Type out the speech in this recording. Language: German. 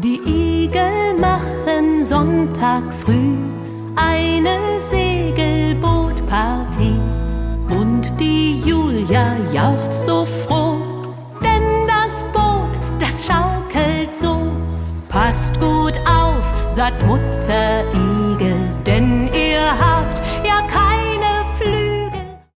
Die Igel machen Sonntag früh eine Segelbootpartie. Und die Julia jauchzt so froh, denn das Boot, das schaukelt so. Passt gut auf, sagt Mutter Igel, denn